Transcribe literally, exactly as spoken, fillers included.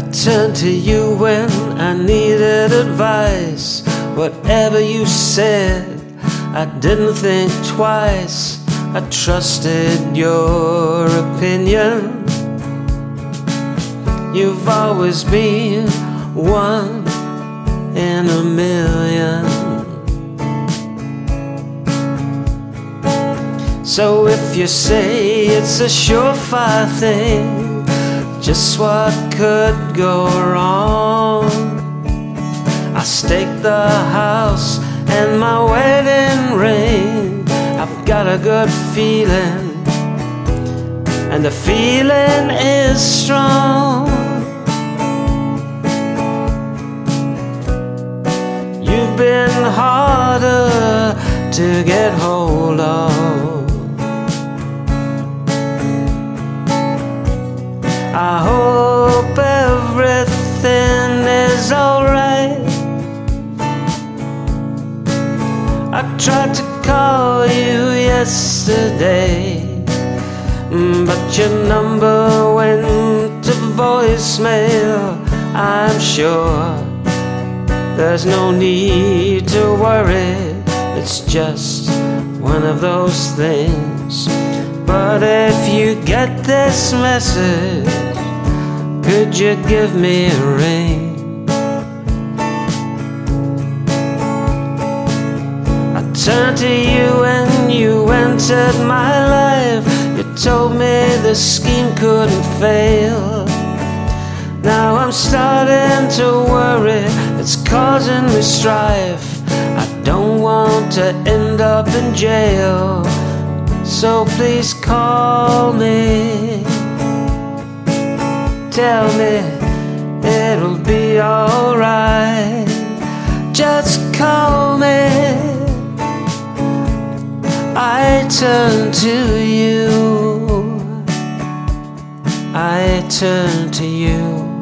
turned to you when I needed advice. Whatever you said, I didn't think twice. I trusted your opinion. You've always been one in a million. So if you say it's a surefire thing, just what could go wrong? I staked the house and my wedding ring. I've got a good feeling, and the feeling is strong. You've been harder to get hold of. I hope everything is alright. I tried to call you yesterday, but your number went to voicemail. I'm sure there's no need to worry, it's just one of those things. But if you get this message, could you give me a ring? I turned to you and you entered my life. You told me the scheme couldn't fail. Now I'm starting to worry, it's causing me strife. I don't want to end up in jail, so please call me. Tell me it'll be alright. Just call me. I turn to you. I turn to you.